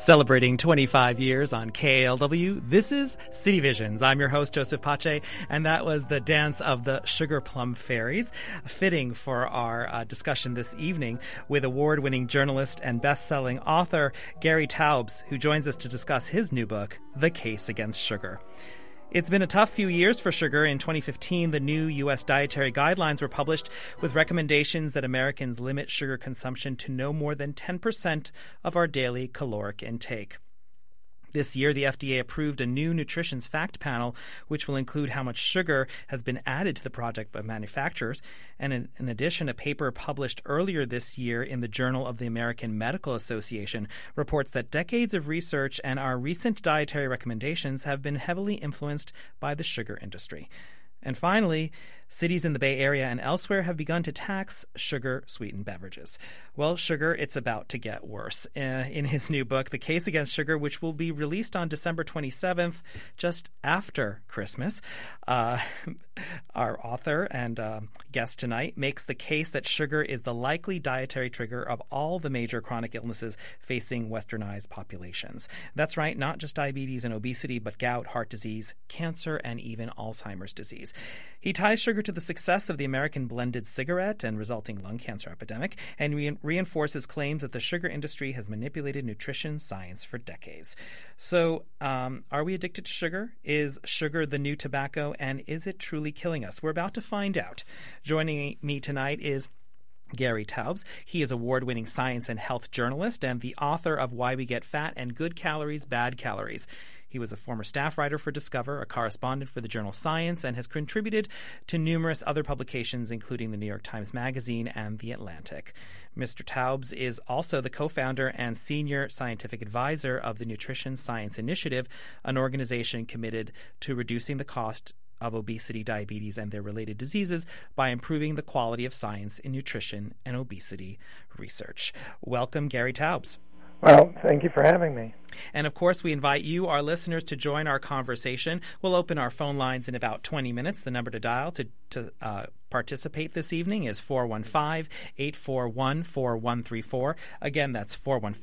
Celebrating 25 years on KALW, this is City Visions. I'm your host, Joseph Pache, and that was the dance of the Sugar Plum Fairies, fitting for our discussion this evening with award-winning journalist and best-selling author Gary Taubes, who joins us to discuss his new book, The Case Against Sugar. It's been a tough few years for sugar. In 2015, the new U.S. dietary guidelines were published with recommendations that Americans limit sugar consumption to no more than 10% of our daily caloric intake. This year, the FDA approved a new nutrition's fact panel, which will include how much sugar has been added to the product by manufacturers. And in addition, a paper published earlier this year in the Journal of the American Medical Association reports that decades of research and our recent dietary recommendations have been heavily influenced by the sugar industry. And finally, cities in the Bay Area and elsewhere have begun to tax sugar-sweetened beverages. Well, sugar, it's about to get worse. In his new book, The Case Against Sugar, which will be released on December 27th, just after Christmas, our author and guest tonight makes the case that sugar is the likely dietary trigger of all the major chronic illnesses facing westernized populations. That's right, not just diabetes and obesity, but gout, heart disease, cancer, and even Alzheimer's disease. He ties sugar to the success of the American blended cigarette and resulting lung cancer epidemic, and reinforces claims that the sugar industry has manipulated nutrition science for decades. So, are we addicted to sugar? Is sugar the new tobacco, and is it truly killing us? We're about to find out. Joining me tonight is Gary Taubes. He is award-winning science and health journalist and the author of Why We Get Fat and Good Calories, Bad Calories. He was a former staff writer for Discover, a correspondent for the journal Science, and has contributed to numerous other publications, including the New York Times Magazine and The Atlantic. Mr. Taubes is also the co-founder and senior scientific advisor of the Nutrition Science Initiative, an organization committed to reducing the cost of obesity, diabetes, and their related diseases by improving the quality of science in nutrition and obesity research. Welcome, Gary Taubes. Well, thank you for having me. And, of course, we invite you, our listeners, to join our conversation. We'll open our phone lines in about 20 minutes. The number to dial to participate this evening is 415-841-4134. Again, that's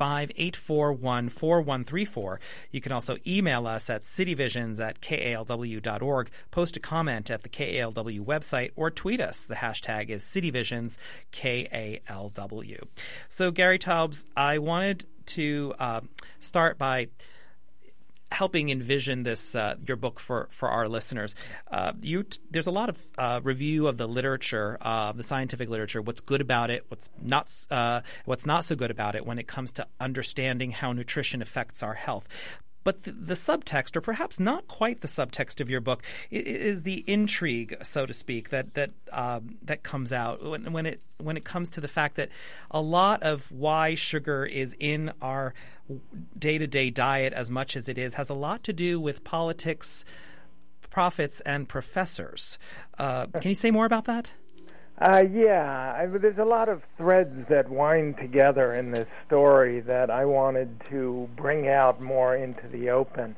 415-841-4134. You can also email us at cityvisions@kalw.org, post a comment at the KALW website, or tweet us. The hashtag is cityvisions, KALW. So, Gary Taubes, I wanted to start by helping envision this your book for our listeners. There's a lot of review of the literature, the scientific literature, what's good about it, what's not so good about it when it comes to understanding how nutrition affects our health. But the subtext, or perhaps not quite the subtext of your book, is the intrigue, so to speak, that comes out when it comes to the fact that a lot of why sugar is in our day-to-day diet as much as it is has a lot to do with politics, profits, and professors. Can you say more about that? There's a lot of threads that wind together in this story that I wanted to bring out more into the open.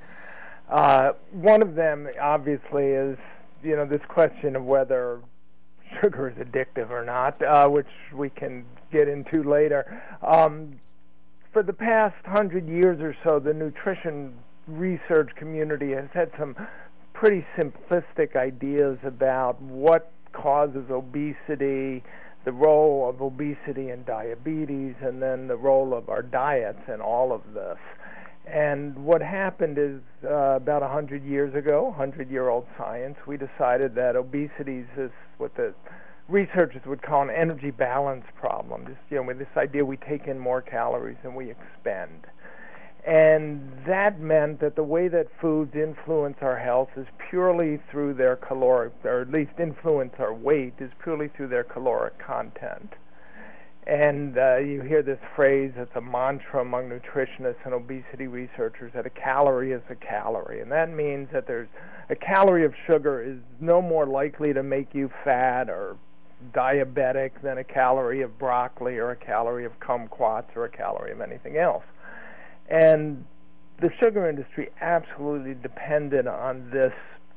One of them, obviously, is this question of whether sugar is addictive or not, which we can get into later. For the past 100 years or so, the nutrition research community has had some pretty simplistic ideas about what causes obesity, the role of obesity in diabetes, and then the role of our diets in all of this. And what happened is about 100 years ago, 100-year-old science, we decided that obesity is what the researchers would call an energy balance problem. With this idea we take in more calories than we expend. And that meant that the way that foods influence our health is purely through their caloric, or at least influence our weight, is purely through their caloric content. And you hear this phrase, it's a mantra among nutritionists and obesity researchers, that a calorie is a calorie. And that means that there's a calorie of sugar is no more likely to make you fat or diabetic than a calorie of broccoli or a calorie of kumquats or a calorie of anything else. And the sugar industry absolutely depended on this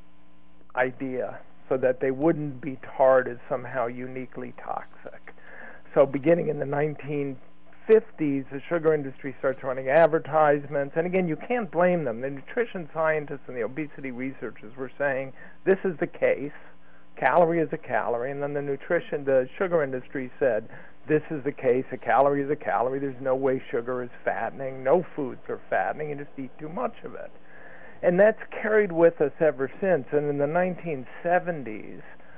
idea so that they wouldn't be tarred as somehow uniquely toxic. So beginning in the 50s, the sugar industry starts running advertisements, and again, you can't blame them. The nutrition scientists and the obesity researchers were saying this is the case, calorie is a calorie, and then the sugar industry said this is the case, a calorie is a calorie, there's no way sugar is fattening, no foods are fattening, you just eat too much of it. And that's carried with us ever since. And in the 1970s,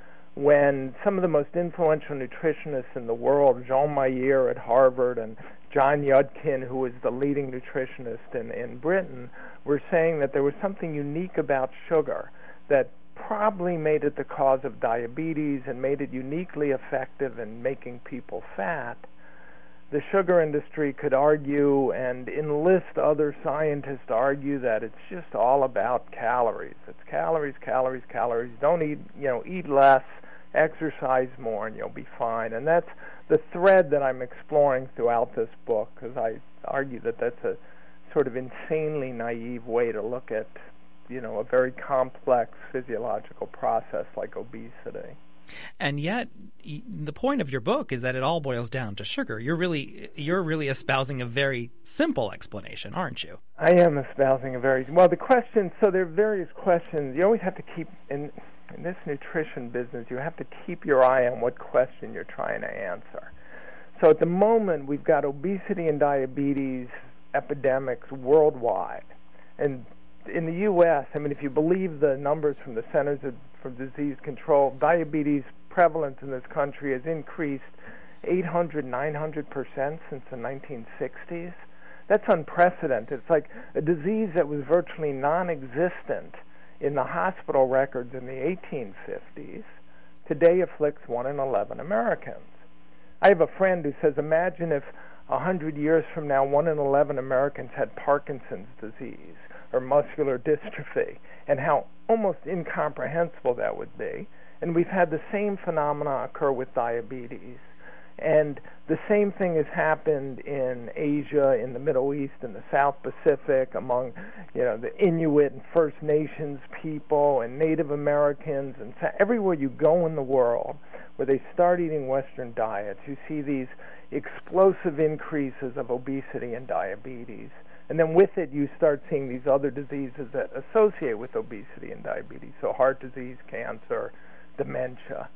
when some of the most influential nutritionists in the world, Jean Mayer at Harvard and John Yudkin, who was the leading nutritionist in Britain, were saying that there was something unique about sugar that probably made it the cause of diabetes and made it uniquely effective in making people fat, the sugar industry could argue and enlist other scientists to argue that it's just all about calories. It's calories, calories, calories. Don't eat less, exercise more, and you'll be fine. And that's the thread that I'm exploring throughout this book, because I argue that that's a sort of insanely naive way to look at, a very complex physiological process like obesity. And yet, the point of your book is that it all boils down to sugar. You're really espousing a very simple explanation, aren't you? I am espousing the question. So there are various questions. You always have to keep in this nutrition business. You have to keep your eye on what question you're trying to answer. So at the moment, we've got obesity and diabetes epidemics worldwide, and in the U.S., if you believe the numbers from the Centers for Disease Control, diabetes prevalence in this country has increased 800, 900% since the 1960s. That's unprecedented. It's like a disease that was virtually non-existent in the hospital records in the 1850s today afflicts 1 in 11 Americans. I have a friend who says, imagine if 100 years from now 1 in 11 Americans had Parkinson's disease or muscular dystrophy, and how almost incomprehensible that would be. And we've had the same phenomena occur with diabetes. And the same thing has happened in Asia, in the Middle East, in the South Pacific, among the Inuit and First Nations people and Native Americans, and everywhere you go in the world where they start eating Western diets, you see these explosive increases of obesity and diabetes. And then with it, you start seeing these other diseases that associate with obesity and diabetes, so heart disease, cancer, dementia.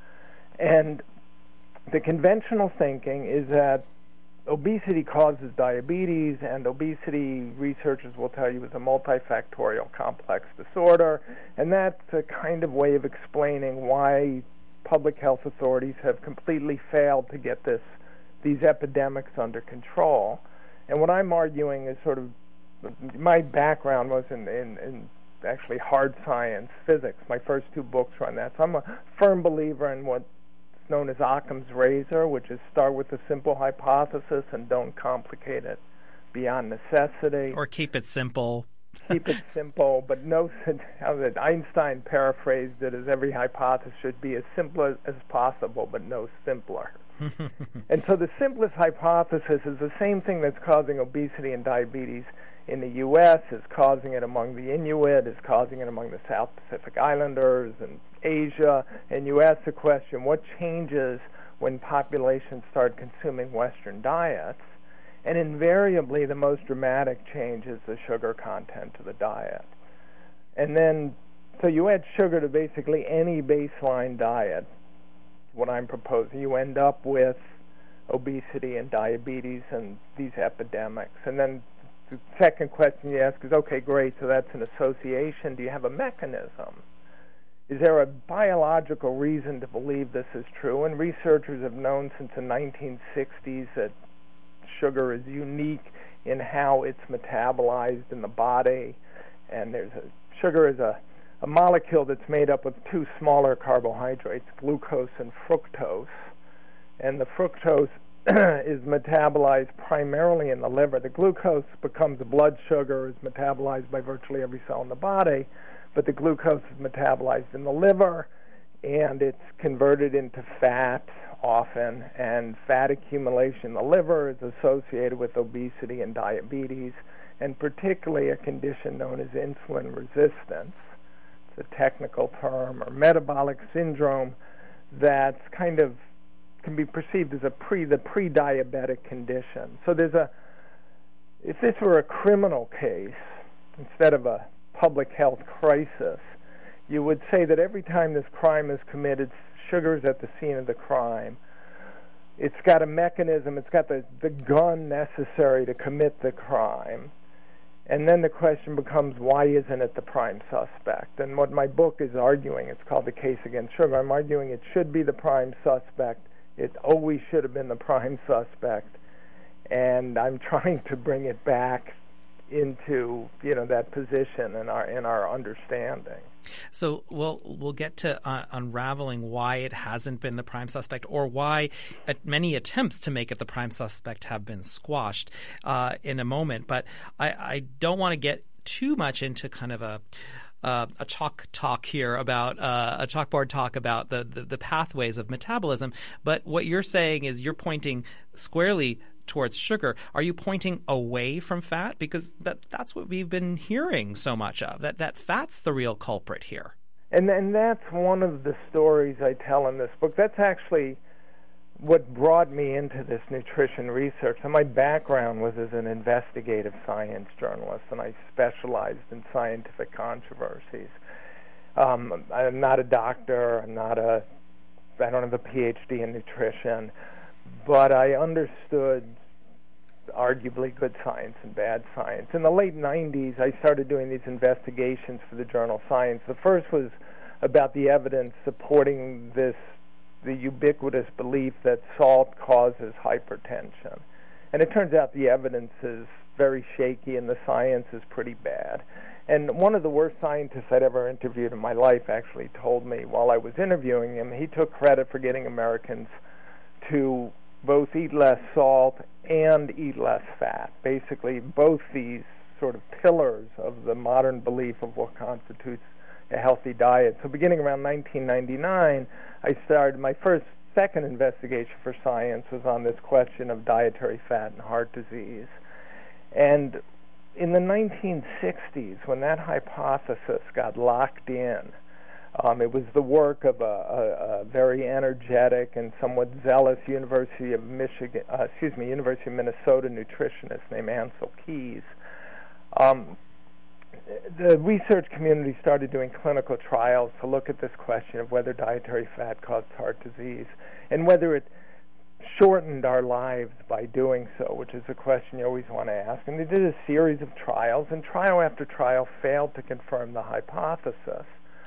And the conventional thinking is that obesity causes diabetes, and obesity, researchers will tell you, is a multifactorial complex disorder, and that's a kind of way of explaining why public health authorities have completely failed to get these epidemics under control. And what I'm arguing is my background was in actually hard science, physics. My first 2 books were on that. So I'm a firm believer in what's known as Occam's razor, which is start with a simple hypothesis and don't complicate it beyond necessity. Or keep it simple. Keep it simple, but Einstein paraphrased it as every hypothesis should be as simple as possible, but no simpler. And so the simplest hypothesis is the same thing that's causing obesity and diabetes in the U.S., is causing it among the Inuit, is causing it among the South Pacific Islanders and Asia. And you ask the question, what changes when populations start consuming Western diets? And invariably, the most dramatic change is the sugar content of the diet. And then, so you add sugar to basically any baseline diet, what I'm proposing, you end up with obesity and diabetes and these epidemics. And then the second question you ask is, okay, great, so that's an association. Do you have a mechanism? Is there a biological reason to believe this is true? And researchers have known since the 1960s that sugar is unique in how it's metabolized in the body. And sugar is a molecule that's made up of 2 smaller carbohydrates, glucose and fructose. And the fructose is metabolized primarily in the liver. The glucose becomes blood sugar, is metabolized by virtually every cell in the body, but the glucose is metabolized in the liver, and it's converted into fat often, and fat accumulation in the liver is associated with obesity and diabetes, and particularly a condition known as insulin resistance. It's a technical term, or metabolic syndrome, that's kind of can be perceived as the pre-diabetic condition. So if this were a criminal case instead of a public health crisis, you would say that every time this crime is committed, sugar's at the scene of the crime. It's got a mechanism, it's got the gun necessary to commit the crime. And then the question becomes, why isn't it the prime suspect? And what my book is arguing, it's called The Case Against Sugar, I'm arguing it should be the prime suspect. It always should have been the prime suspect. And I'm trying to bring it back into that position in our understanding. So we'll get to unraveling why it hasn't been the prime suspect, or why many attempts to make it the prime suspect have been squashed in a moment. But I don't want to get too much into kind of a chalkboard talk about the pathways of metabolism. But what you're saying is you're pointing squarely towards sugar. Are you pointing away from fat? Because that's what we've been hearing so much of, that fat's the real culprit here. And that's one of the stories I tell in this book. That's actually what brought me into this nutrition research. And my background was as an investigative science journalist, and I specialized in scientific controversies. I'm not a doctor. I don't have a PhD in nutrition, but I understood arguably good science and bad science. In the late 90s, I started doing these investigations for the journal Science. The first was about the evidence supporting the ubiquitous belief that salt causes hypertension. And it turns out the evidence is very shaky and the science is pretty bad. And one of the worst scientists I'd ever interviewed in my life actually told me while I was interviewing him, he took credit for getting Americans to both eat less salt and eat less fat. Basically, both these sort of pillars of the modern belief of what constitutes a healthy diet. So beginning around 1999, I started my second investigation for Science was on this question of dietary fat and heart disease. And in the 1960s, when that hypothesis got locked in, it was the work of a very energetic and somewhat zealous University of Minnesota nutritionist named Ancel Keys. The research community started doing clinical trials to look at this question of whether dietary fat caused heart disease and whether it shortened our lives by doing so, which is a question you always want to ask. And they did a series of trials, and trial after trial failed to confirm the hypothesis.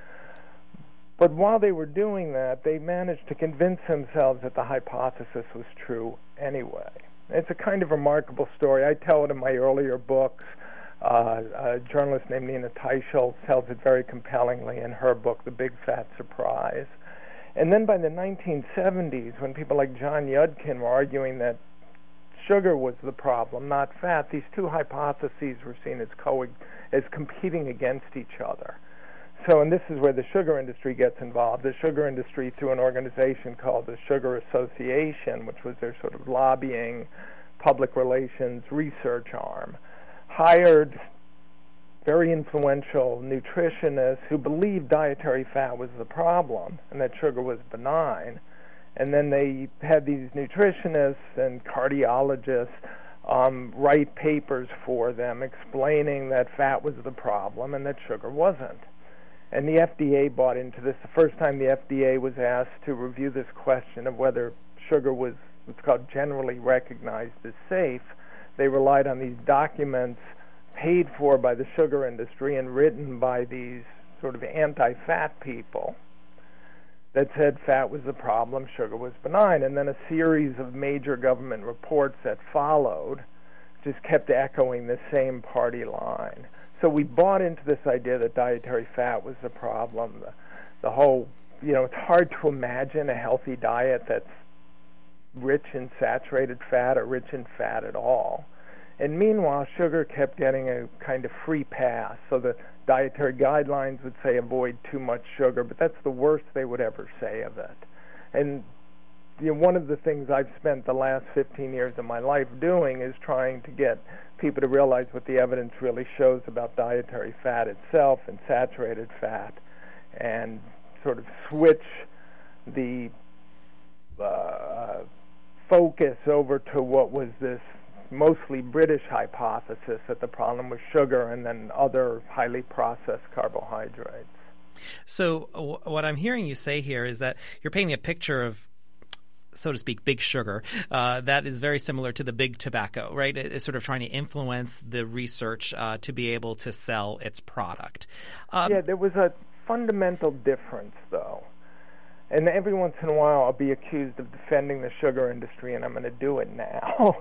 But while they were doing that, they managed to convince themselves that the hypothesis was true anyway. It's a kind of remarkable story. I tell it in my earlier books. A journalist named Nina Teicholz tells it very compellingly in her book, The Big Fat Surprise. And then by the 1970s, when people like John Yudkin were arguing that sugar was the problem, not fat, these two hypotheses were seen as competing against each other. So, and this is where the sugar industry gets involved. The sugar industry, through an organization called the Sugar Association, which was their sort of lobbying, public relations research arm, hired very influential nutritionists who believed dietary fat was the problem and that sugar was benign. And then they had these nutritionists and cardiologists write papers for them explaining that fat was the problem and that sugar wasn't. And the FDA bought into this. The first time the FDA was asked to review this question of whether sugar was what's called generally recognized as safe, they relied on these documents paid for by the sugar industry and written by these sort of anti-fat people that said fat was the problem, sugar was benign. And then a series of major government reports that followed just kept echoing the same party line. So we bought into this idea that dietary fat was the problem. The whole, it's hard to imagine a healthy diet that's rich in saturated fat or rich in fat at all. And meanwhile, sugar kept getting a kind of free pass. So the dietary guidelines would say avoid too much sugar, but that's the worst they would ever say of it. And one of the things I've spent the last 15 years of my life doing is trying to get people to realize what the evidence really shows about dietary fat itself and saturated fat, and sort of switch the focus over to what was this mostly British hypothesis that the problem was sugar and then other highly processed carbohydrates. So what I'm hearing you say here is that you're painting a picture of, so to speak, big sugar that is very similar to the big tobacco, right? It's sort of trying to influence the research to be able to sell its product. There was a fundamental difference, though. And every once in a while I'll be accused of defending the sugar industry, and I'm going to do it now.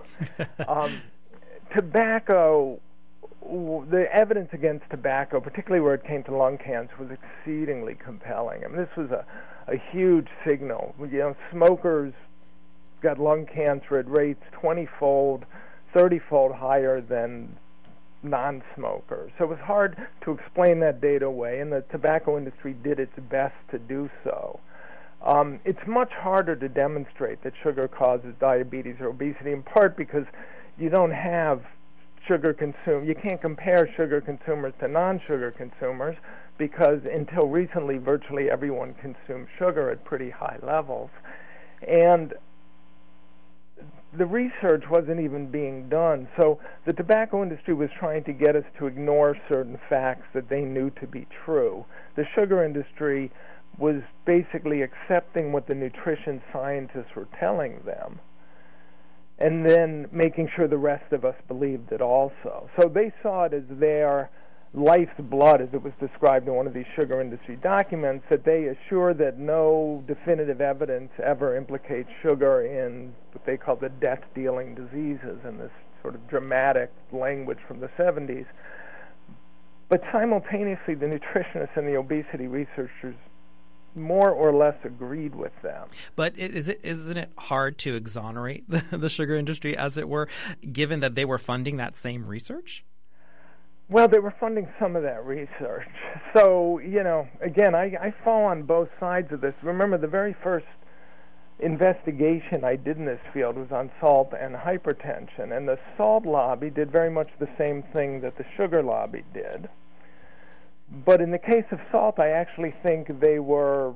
Tobacco, the evidence against tobacco, particularly where it came to lung cancer, was exceedingly compelling. I mean, this was a huge signal. Smokers got lung cancer at rates 20-fold, 30-fold higher than non-smokers. So it was hard to explain that data away, and the tobacco industry did its best to do so. It's much harder to demonstrate that sugar causes diabetes or obesity, in part because you don't have you can't compare sugar consumers to non-sugar consumers, because until recently virtually everyone consumed sugar at pretty high levels. And the research wasn't even being done. So the tobacco industry was trying to get us to ignore certain facts that they knew to be true. The sugar industry was basically accepting what the nutrition scientists were telling them, and then making sure the rest of us believed it also. So they saw it as their life's blood, as it was described in one of these sugar industry documents, that they assure that no definitive evidence ever implicates sugar in what they call the death-dealing diseases, in this sort of dramatic language from the 70s. But simultaneously, the nutritionists and the obesity researchers more or less agreed with them. But isn't it hard to exonerate the sugar industry, as it were, given that they were funding that same research? Well, they were funding some of that research. So, again, I fall on both sides of this. Remember, the very first investigation I did in this field was on salt and hypertension, and the salt lobby did very much the same thing that the sugar lobby did. But in the case of salt, I actually think they were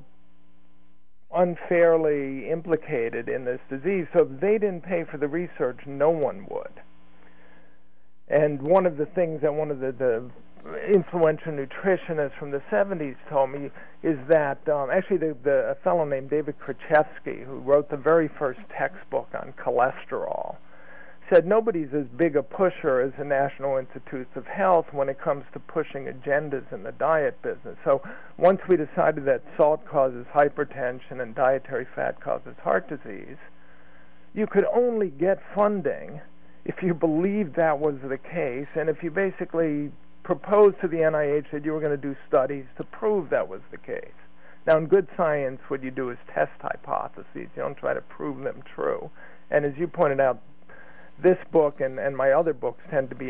unfairly implicated in this disease. So if they didn't pay for the research, no one would. And one of the things that one of the influential nutritionists from the 70s told me is that actually a fellow named David Krzyzewski, who wrote the very first textbook on cholesterol, said nobody's as big a pusher as the National Institutes of Health when it comes to pushing agendas in the diet business. So once we decided that salt causes hypertension and dietary fat causes heart disease, you could only get funding if you believed that was the case, and if you basically proposed to the NIH that you were going to do studies to prove that was the case. Now, in good science, what you do is test hypotheses. You don't try to prove them true. And as you pointed out, this book and my other books tend to be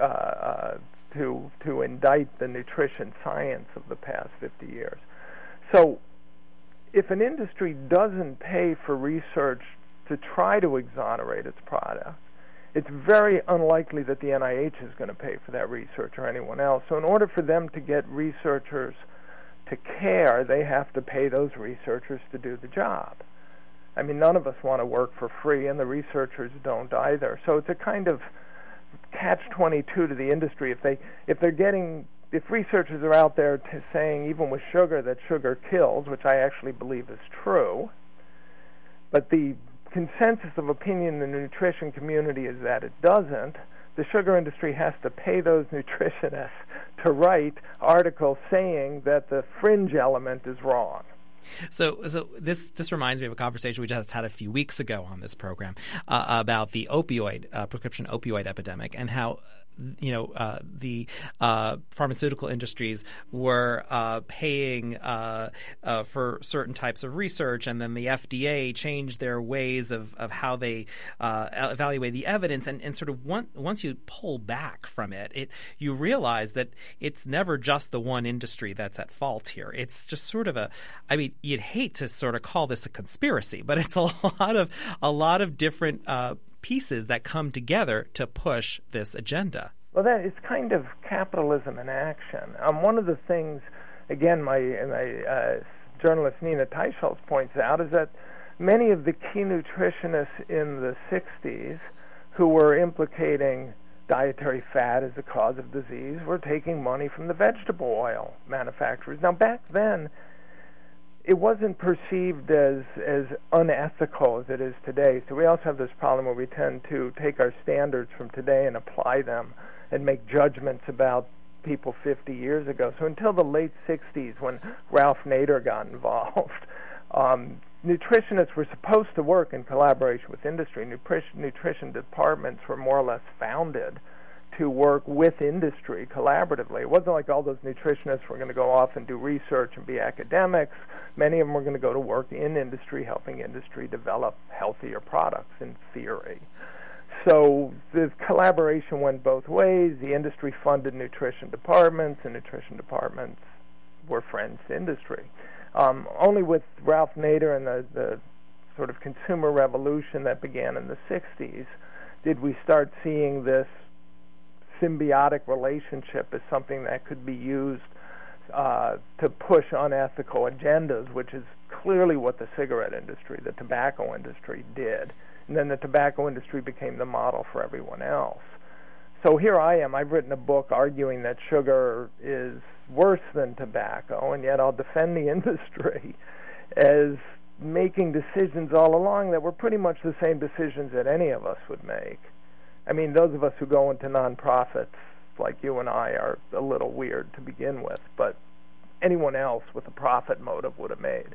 to indict the nutrition science of the past 50 years. So if an industry doesn't pay for research to try to exonerate its product, it's very unlikely that the NIH is going to pay for that research or anyone else. So in order for them to get researchers to care, they have to pay those researchers to do the job. I mean, none of us want to work for free, and the researchers don't either. So it's a kind of catch-22 to the industry. If researchers are out there saying, even with sugar, that sugar kills, which I actually believe is true, but the consensus of opinion in the nutrition community is that it doesn't, the sugar industry has to pay those nutritionists to write articles saying that the fringe element is wrong. So this reminds me of a conversation we just had a few weeks ago on this program about the prescription opioid epidemic, and how the pharmaceutical industries were paying for certain types of research, and then the FDA changed their ways of how they evaluate the evidence, and sort of once you pull back from it, you realize that it's never just the one industry that's at fault here. It's just sort of you'd hate to sort of call this a conspiracy, but it's a lot of different pieces that come together to push this agenda. Well, that is kind of capitalism in action. One of the things, again, my journalist Nina Teicholz points out, is that many of the key nutritionists in the 60s who were implicating dietary fat as a cause of disease were taking money from the vegetable oil manufacturers. Now, back then, it wasn't perceived as unethical as it is today. So we also have this problem where we tend to take our standards from today and apply them and make judgments about people 50 years ago. So until the late 60s, when Ralph Nader got involved, nutritionists were supposed to work in collaboration with industry. Nutrition departments were more or less founded to work with industry collaboratively. It wasn't like all those nutritionists were going to go off and do research and be academics. Many of them were going to go to work in industry, helping industry develop healthier products in theory. So the collaboration went both ways. The industry funded nutrition departments, and nutrition departments were friends to industry. Only with Ralph Nader and the sort of consumer revolution that began in the 60s did we start seeing this symbiotic relationship as something that could be used to push unethical agendas, which is clearly what the cigarette industry, the tobacco industry did. And then the tobacco industry became the model for everyone else. So here I am. I've written a book arguing that sugar is worse than tobacco, and yet I'll defend the industry as making decisions all along that were pretty much the same decisions that any of us would make. I mean, those of us who go into nonprofits like you and I are a little weird to begin with, but anyone else with a profit motive would have made.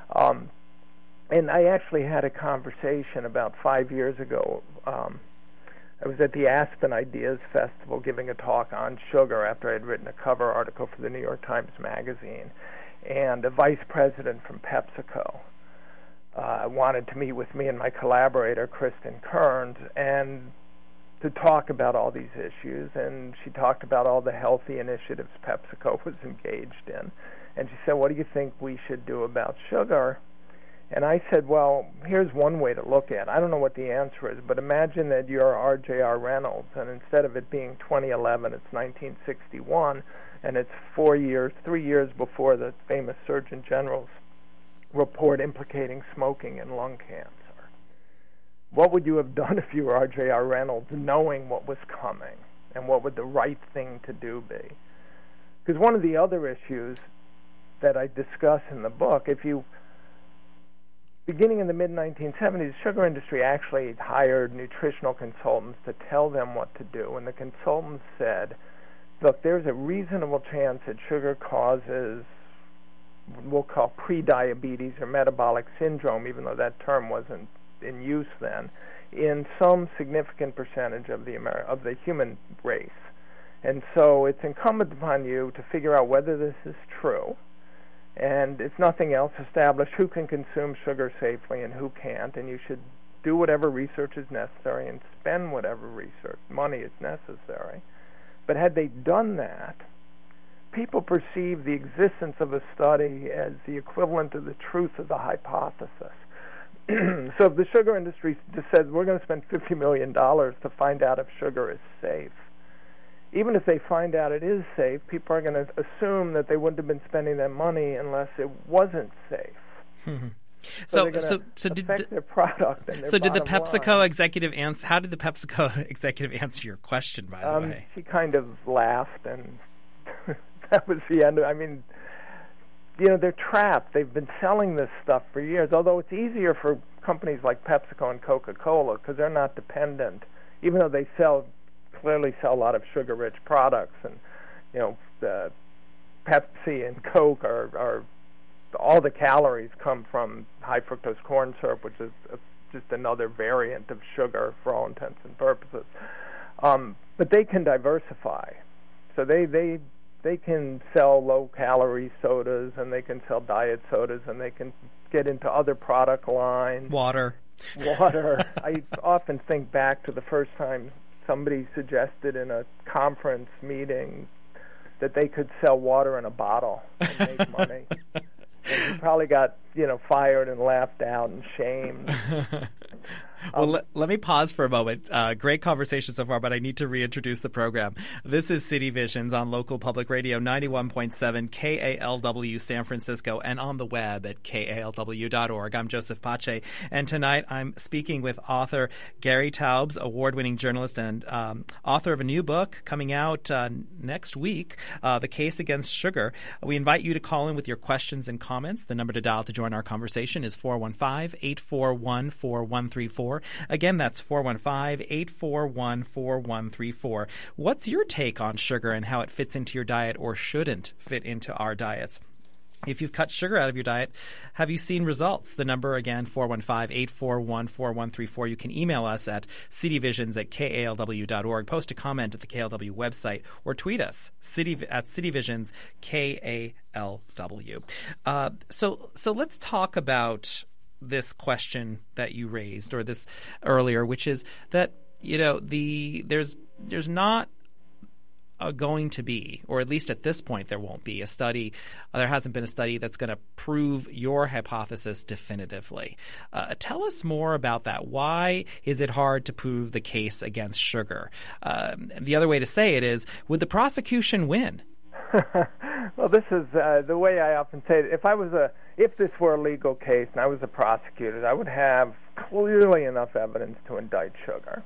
And I actually had a conversation about 5 years ago. I was at the Aspen Ideas Festival giving a talk on sugar after I had written a cover article for the New York Times Magazine, and a vice president from PepsiCo wanted to meet with me and my collaborator, Kristen Kearns, and to talk about all these issues. And she talked about all the healthy initiatives PepsiCo was engaged in. And she said, "What do you think we should do about sugar?" And I said, well, here's one way to look at it. I don't know what the answer is, but imagine that you're R.J.R. Reynolds, and instead of it being 2011, it's 1961, and it's 3 years before the famous Surgeon General's report implicating smoking in lung cancer. What would you have done if you were R.J.R. Reynolds, knowing what was coming, and what would the right thing to do be? Because one of the other issues that I discuss in the book, beginning in the mid-1970s, the sugar industry actually hired nutritional consultants to tell them what to do. And the consultants said, look, there's a reasonable chance that sugar causes what we'll call prediabetes or metabolic syndrome, even though that term wasn't in use then, in some significant percentage of the human race. And so it's incumbent upon you to figure out whether this is true, and if nothing else, establish who can consume sugar safely and who can't, and you should do whatever research is necessary and spend whatever research money is necessary. But had they done that, people perceive the existence of a study as the equivalent of the truth of the hypothesis. So if the sugar industry just says, we're going to spend $50 million to find out if sugar is safe, even if they find out it is safe, people are going to assume that they wouldn't have been spending that money unless it wasn't safe. Mm-hmm. So did their product and their so did the PepsiCo line. executive answer? How did the PepsiCo executive answer your question? By the way, she kind of laughed, and that was the end. I mean, they're trapped. They've been selling this stuff for years. Although it's easier for companies like PepsiCo and Coca-Cola because they're not dependent, even though they clearly sell a lot of sugar-rich products, and Pepsi and Coke are all the calories come from high fructose corn syrup, which is just another variant of sugar for all intents and purposes. But they can diversify, so they can sell low-calorie sodas, and they can sell diet sodas, and they can get into other product lines. Water. I often think back to the first time somebody suggested in a conference meeting that they could sell water in a bottle and make money. And you probably got, fired and laughed out and shamed. Well, let me pause for a moment. Great conversation so far, but I need to reintroduce the program. This is City Visions on local public radio, 91.7 KALW San Francisco, and on the web at kalw.org. I'm Joseph Pace, and tonight I'm speaking with author Gary Taubes, award-winning journalist and author of a new book coming out next week, The Case Against Sugar. We invite you to call in with your questions and comments. The number to dial to join our conversation is 415-841-4134. Again, that's 415-841-4134. What's your take on sugar and how it fits into your diet or shouldn't fit into our diets? If you've cut sugar out of your diet, have you seen results? The number again, 415-841-4134. You can email us at cityvisions@kalw.org, post a comment at the KLW website, or tweet us at cityvisions@KALW. So let's talk about this question that you raised, or this earlier, which is that there's not going to be, or at least at this point there won't be, a study. There hasn't been a study that's going to prove your hypothesis definitively. Tell us more about that. Why is it hard to prove the case against sugar? The other way to say it is, would the prosecution win? Well, this is the way I often say it. If this were a legal case and I was a prosecutor, I would have clearly enough evidence to indict sugar.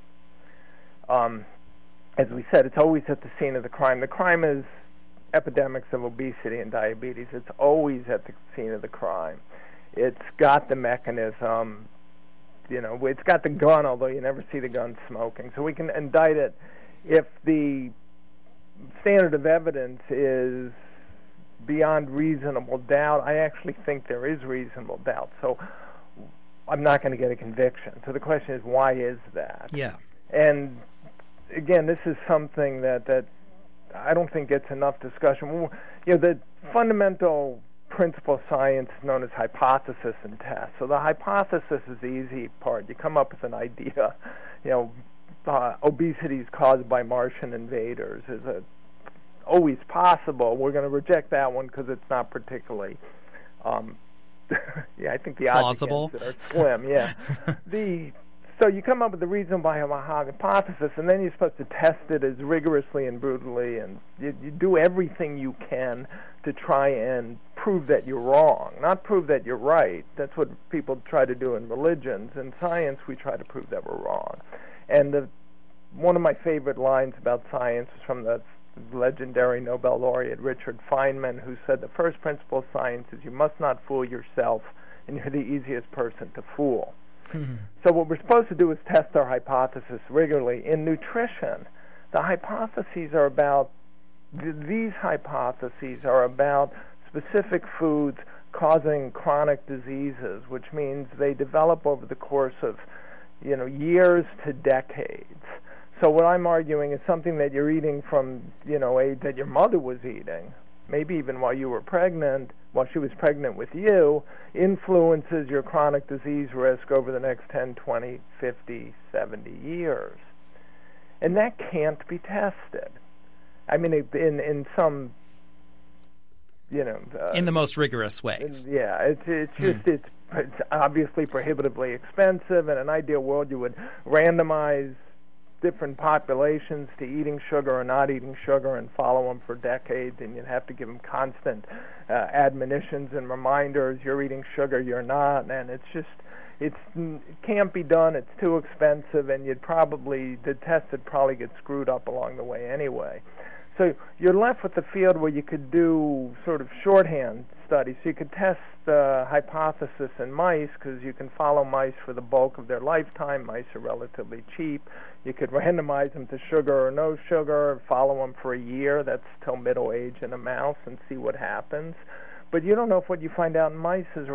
As we said, it's always at the scene of the crime. The crime is epidemics of obesity and diabetes. It's always at the scene of the crime. It's got the mechanism, it's got the gun, although you never see the gun smoking. So we can indict it if the standard of evidence is beyond reasonable doubt. I actually think there is reasonable doubt. So I'm not going to get a conviction. So the question is, why is that? Yeah. And again, this is something that I don't think gets enough discussion. The fundamental principle of science is known as hypothesis and test. So the hypothesis is the easy part. You come up with an idea. Obesity is caused by Martian invaders. Is it always possible? We're going to reject that one because it's not particularly. I think the odds against it are slim. Yeah. So you come up with a reasonable hypothesis, and then you're supposed to test it as rigorously and brutally, and you do everything you can to try and prove that you're wrong, not prove that you're right. That's what people try to do in religions. In science, we try to prove that we're wrong. And one of my favorite lines about science is from the legendary Nobel laureate Richard Feynman, who said the first principle of science is you must not fool yourself, and you're the easiest person to fool. Mm-hmm. So what we're supposed to do is test our hypothesis regularly. In nutrition, the hypotheses are about, these hypotheses are about specific foods causing chronic diseases, which means they develop over the course of years to decades. So what I'm arguing is something that you're eating from, age that your mother was eating, maybe even while you were pregnant, while she was pregnant with you, influences your chronic disease risk over the next 10, 20, 50, 70 years. And that can't be tested. I mean, in some, in the most rigorous ways. It's obviously prohibitively expensive. In an ideal world, you would randomize different populations to eating sugar or not eating sugar and follow them for decades, and you'd have to give them constant admonitions and reminders, you're eating sugar, you're not, and it can't be done, it's too expensive, and the test would probably get screwed up along the way anyway. So you're left with a field where you could do sort of shorthand studies. So you could test the hypothesis in mice because you can follow mice for the bulk of their lifetime. Mice are relatively cheap. You could randomize them to sugar or no sugar, follow them for a year. That's till middle age in a mouse, and see what happens. But you don't know if what you find out in mice is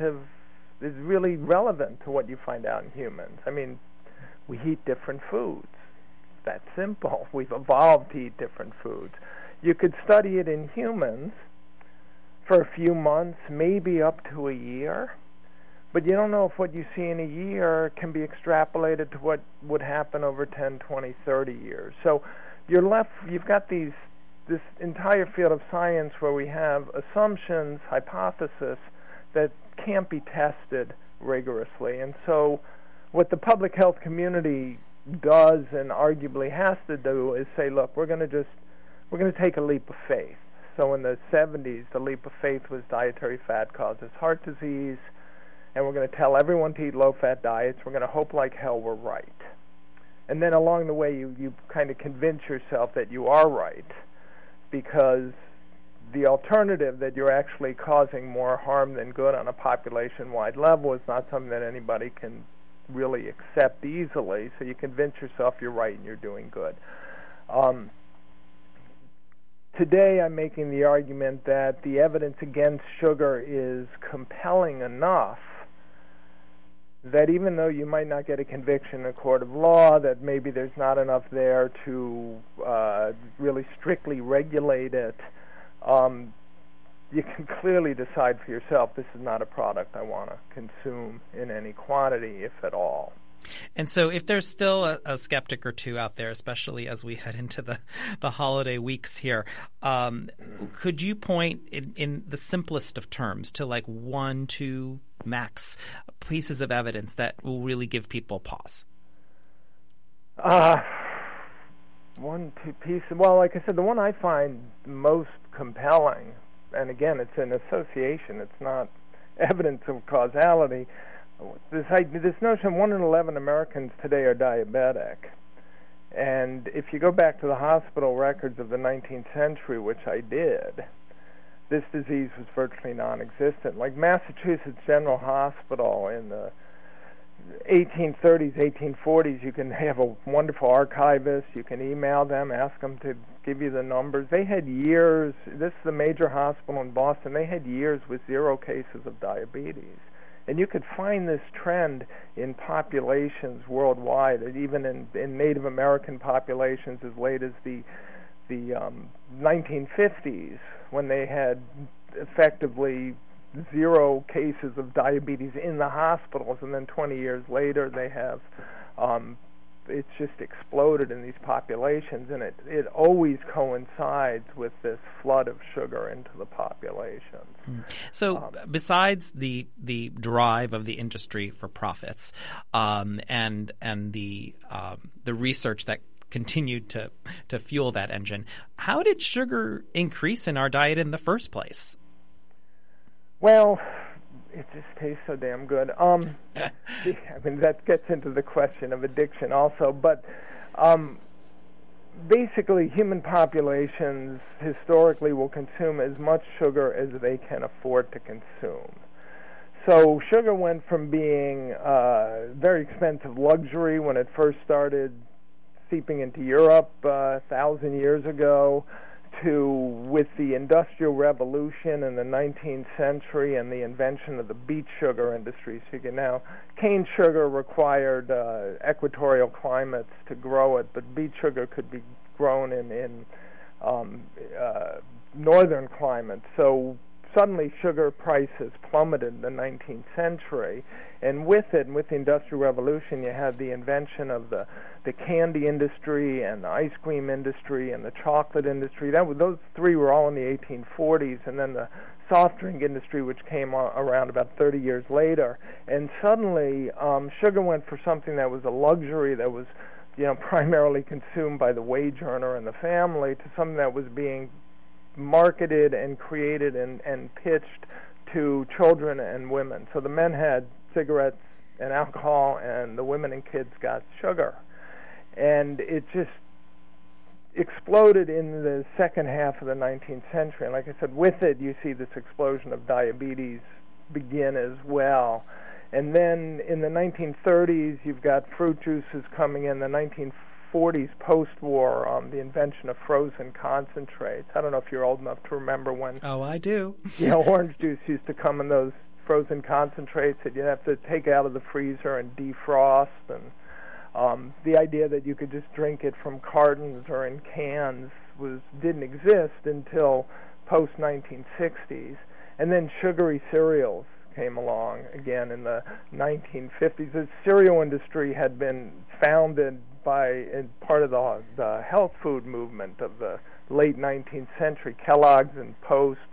really relevant to what you find out in humans. I mean, we eat different foods. That simple. We've evolved to eat different foods. You could study it in humans for a few months, maybe up to a year, but you don't know if what you see in a year can be extrapolated to what would happen over 10, 20, 30 years. So you've got this entire field of science where we have assumptions, hypothesis, that can't be tested rigorously. And so what the public health community does and arguably has to do is say, look, we're going to take a leap of faith. So in the 70s, the leap of faith was dietary fat causes heart disease, and we're going to tell everyone to eat low-fat diets. We're going to hope like hell we're right. And then along the way, you kind of convince yourself that you are right, because the alternative, that you're actually causing more harm than good on a population-wide level, is not something that anybody can really accept easily. So you convince yourself you're right and you're doing good. Today I'm making the argument that the evidence against sugar is compelling enough that even though you might not get a conviction in a court of law, that maybe there's not enough there to really strictly regulate it, you can clearly decide for yourself, this is not a product I want to consume in any quantity, if at all. And so if there's still a skeptic or two out there, especially as we head into the holiday weeks here, could you point in the simplest of terms to like 1, 2 max pieces of evidence that will really give people pause? 1, 2 pieces. Well, like I said, the one I find most compelling, and again, it's an association, it's not evidence of causality. This notion 1 in 11 Americans today are diabetic. And if you go back to the hospital records of the 19th century, which I did, this disease was virtually non-existent. Like Massachusetts General Hospital in the 1830s, 1840s, you can have a wonderful archivist. You can email them, ask them to give you the numbers. They had years, this is the major hospital in Boston, they had years with 0 cases of diabetes. And you could find this trend in populations worldwide, even in Native American populations as late as the 1950s, when they had effectively 0 cases of diabetes in the hospitals, and then 20 years later they have it's just exploded in these populations, and it always coincides with this flood of sugar into the populations. So besides the drive of the industry for profits and the research that continued to fuel that engine, how did sugar increase in our diet in the first place? Well, it just tastes so damn good. I mean, that gets into the question of addiction also. But basically, human populations historically will consume as much sugar as they can afford to consume. So sugar went from being very expensive luxury when it first started seeping into Europe 1,000 years ago, to with the Industrial Revolution in the 19th century and the invention of the beet sugar industry. So you can now, cane sugar required equatorial climates to grow it, but beet sugar could be grown in northern climates. So suddenly sugar prices plummeted in the 19th century, and with it, with the Industrial Revolution, you had the invention of the candy industry and the ice cream industry and the chocolate industry. Those three were all in the 1840s, and then the soft drink industry, which came around about 30 years later. And suddenly, sugar went from something that was a luxury that was, primarily consumed by the wage earner and the family, to something that was being marketed and created and pitched to children and women. So the men had cigarettes and alcohol, and the women and kids got sugar. And it just exploded in the second half of the 19th century. And like I said, with it, you see this explosion of diabetes begin as well. And then in the 1930s, you've got fruit juices coming in. The 1940s, post-war, the invention of frozen concentrates. I don't know if you're old enough to remember when... Oh, I do. Orange juice used to come in those frozen concentrates that you'd have to take out of the freezer and defrost, and the idea that you could just drink it from cartons or in cans didn't exist until post-1960s. And then sugary cereals came along again in the 1950s. The cereal industry had been founded in part of the health food movement of the late 19th century. Kellogg's and Post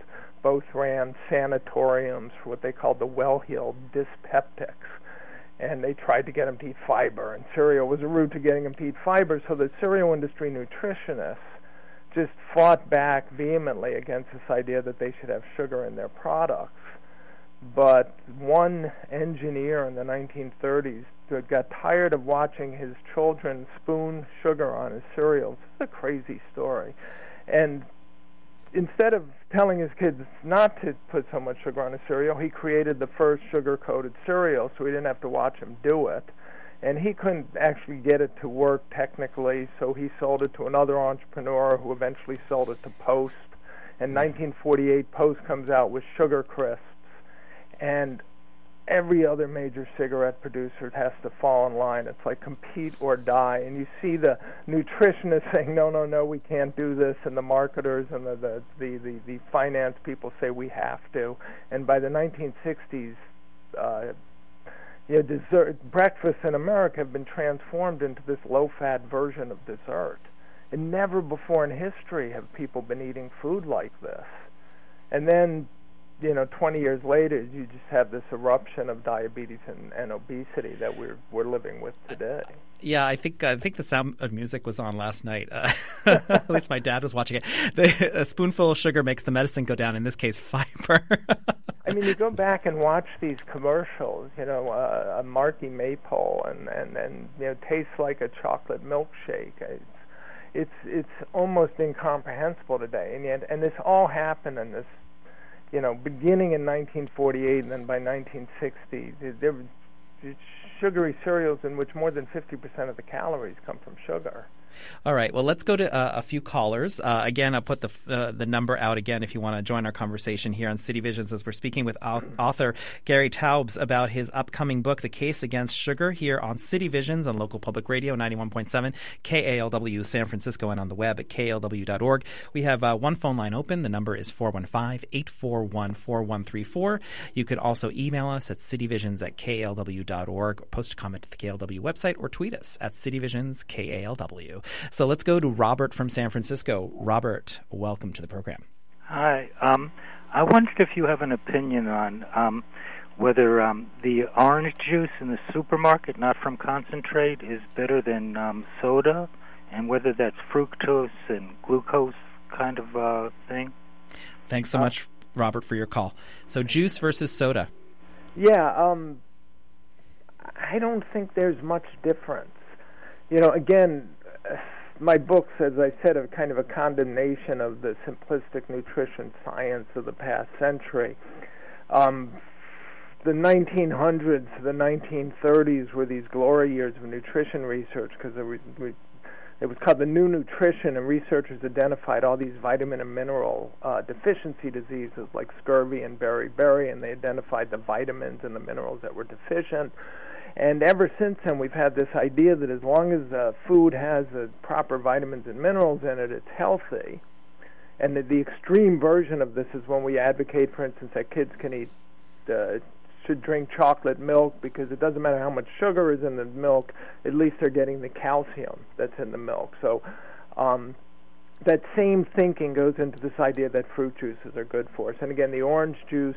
both ran sanatoriums for what they called the well-heeled dyspeptics. And they tried to get them to eat fiber, and cereal was a route to getting them to eat fiber, so the cereal industry nutritionists just fought back vehemently against this idea that they should have sugar in their products. But one engineer in the 1930s got tired of watching his children spoon sugar on his cereals. It's a crazy story. And instead of telling his kids not to put so much sugar on a cereal, he created the first sugar-coated cereal so he didn't have to watch him do it. And he couldn't actually get it to work technically, so he sold it to another entrepreneur who eventually sold it to Post. In 1948, Post comes out with Sugar Crisps, and every other major cigarette producer has to fall in line. It's like compete or die. And you see the nutritionists saying, no, we can't do this, and the marketers and the finance people say we have to. And by the 1960s, breakfasts in America have been transformed into this low-fat version of dessert. And never before in history have people been eating food like this. And then 20 years later, you just have this eruption of diabetes and obesity that we're living with today. Yeah, I think the Sound of Music was on last night. At least my dad was watching it. A spoonful of sugar makes the medicine go down. In this case, fiber. I mean, you go back and watch these commercials. A Marky Maypole and tastes like a chocolate milkshake. It's almost incomprehensible today, and this all happened in this. Beginning in 1948 and then by 1960, there were sugary cereals in which more than 50% of the calories come from sugar. All right. Well, let's go to a few callers. Again, I'll put the number out again if you want to join our conversation here on City Visions as we're speaking with author Gary Taubes about his upcoming book, The Case Against Sugar, here on City Visions on local public radio, 91.7 KALW San Francisco, and on the web at KALW.org. We have one phone line open. The number is 415-841-4134. You could also email us at cityvisions@KALW.org, post a comment to the KALW website, or tweet us at cityvisionsKALW. So let's go to Robert from San Francisco. Robert, welcome to the program. Hi. I wondered if you have an opinion on whether the orange juice in the supermarket, not from concentrate, is better than soda, and whether that's fructose and glucose kind of thing. Thanks so much, Robert, for your call. So juice versus soda. Yeah, I don't think there's much difference. Again, my books, as I said, are kind of a condemnation of the simplistic nutrition science of the past century. The 1900s to the 1930s were these glory years of nutrition research because it was called the New Nutrition, and researchers identified all these vitamin and mineral deficiency diseases like scurvy and beriberi, and they identified the vitamins and the minerals that were deficient. And ever since then, we've had this idea that as long as food has the proper vitamins and minerals in it, it's healthy. And the extreme version of this is when we advocate, for instance, that kids should drink chocolate milk because it doesn't matter how much sugar is in the milk, at least they're getting the calcium that's in the milk. So that same thinking goes into this idea that fruit juices are good for us. And again, the orange juice,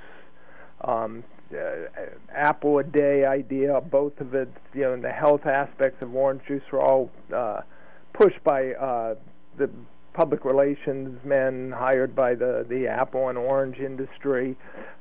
apple a day idea, both of it, and the health aspects of orange juice are all pushed by the public relations men hired by the apple and orange industry.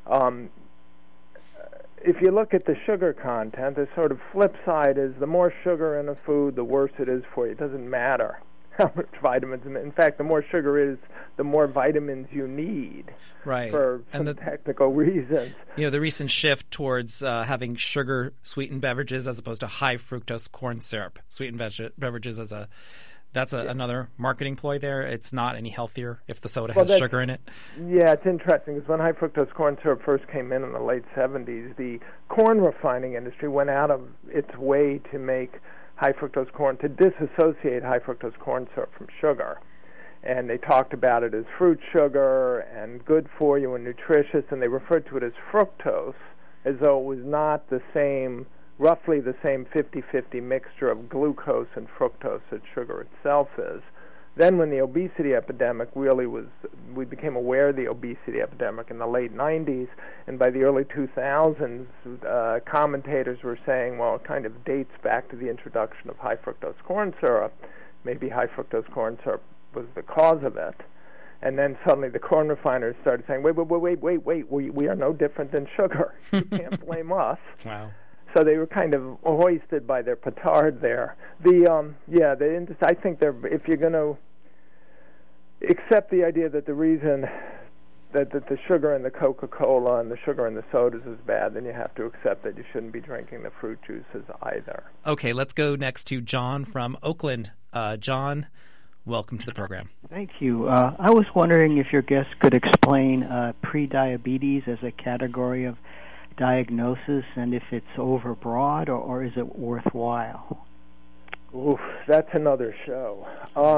If you look at the sugar content, the sort of flip side is the more sugar in a food, the worse it is for you. It doesn't matter how much vitamins. In fact, the more sugar is, the more vitamins you need, right? For some technical reasons. The recent shift towards having sugar-sweetened beverages as opposed to high fructose corn syrup sweetened beverages that's another marketing ploy there. It's not any healthier if the soda has sugar in it. Yeah, it's interesting because when high fructose corn syrup first came in the late 70s, the corn refining industry went out of its way to make high fructose corn, to disassociate high fructose corn syrup from sugar. And they talked about it as fruit sugar and good for you and nutritious, and they referred to it as fructose as though it was not roughly the same 50-50 mixture of glucose and fructose that sugar itself is. Then when the obesity epidemic really was, we became aware of the obesity epidemic in the late 90s, and by the early 2000s, commentators were saying, well, it kind of dates back to the introduction of high fructose corn syrup. Maybe high fructose corn syrup was the cause of it. And then suddenly the corn refiners started saying, wait, we are no different than sugar. You can't blame us. Wow. So they were kind of hoisted by their petard there. I think if you're going to accept the idea that the reason that the sugar in the Coca-Cola and the sugar in the sodas is bad, then you have to accept that you shouldn't be drinking the fruit juices either. Okay, let's go next to John from Oakland. John, welcome to the program. Thank you. I was wondering if your guest could explain prediabetes as a category of diagnosis, and if it's overbroad or is it worthwhile? Oof, that's another show.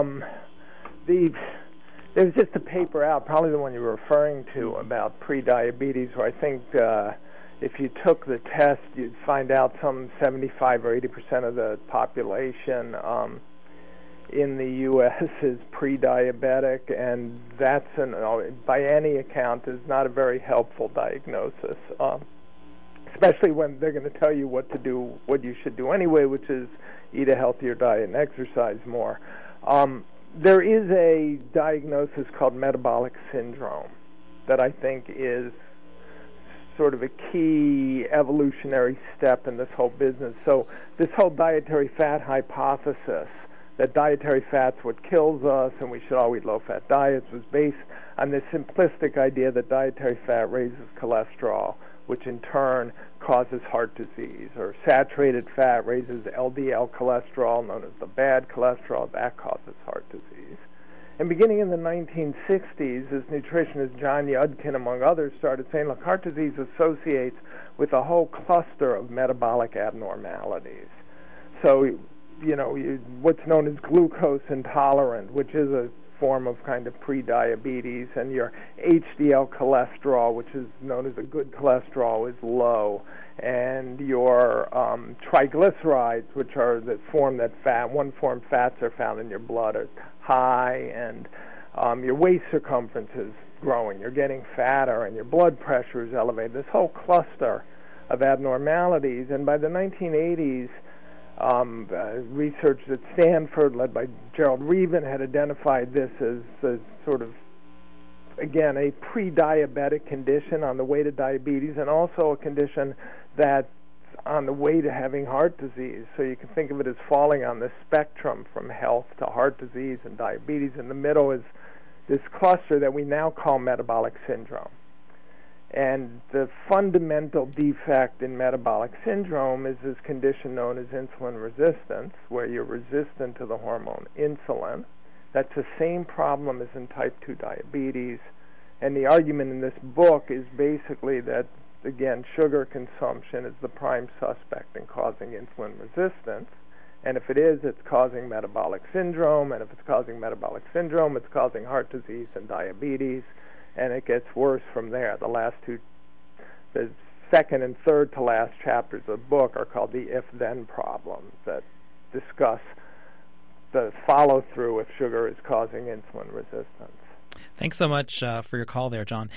There's just a paper out, probably the one you were referring to, about prediabetes, where I think if you took the test, you'd find out some 75 or 80% of the population in the U.S. is pre-diabetic, and that's, by any account, is not a very helpful diagnosis, especially when they're going to tell you what to do, what you should do anyway, which is eat a healthier diet and exercise more. There is a diagnosis called metabolic syndrome that I think is sort of a key evolutionary step in this whole business. So this whole dietary fat hypothesis, that dietary fat's what kills us and we should all eat low-fat diets, was based on this simplistic idea that dietary fat raises cholesterol, which in turn causes heart disease, or saturated fat raises LDL cholesterol, known as the bad cholesterol, that causes heart disease. And beginning in the 1960s, this nutritionist John Yudkin, among others, started saying, look, heart disease associates with a whole cluster of metabolic abnormalities. So, what's known as glucose intolerant, which is a form of kind of pre-diabetes, and your HDL cholesterol, which is known as a good cholesterol, is low, and your triglycerides, which are the form that one form fats are found in your blood, are high, and your waist circumference is growing, you're getting fatter, and your blood pressure is elevated. This whole cluster of abnormalities, and by the 1980s, research at Stanford, led by Gerald Reaven, had identified this as a sort of, again, a pre-diabetic condition on the way to diabetes, and also a condition that's on the way to having heart disease. So you can think of it as falling on the spectrum from health to heart disease and diabetes. In the middle is this cluster that we now call metabolic syndrome. And the fundamental defect in metabolic syndrome is this condition known as insulin resistance, where you're resistant to the hormone insulin. That's the same problem as in type 2 diabetes. And the argument in this book is basically that, again, sugar consumption is the prime suspect in causing insulin resistance. And if it is, it's causing metabolic syndrome. And if it's causing metabolic syndrome, it's causing heart disease and diabetes. And it gets worse from there. The second and third to last chapters of the book are called the if-then problems that discuss the follow-through if sugar is causing insulin resistance. Thanks so much for your call there, John.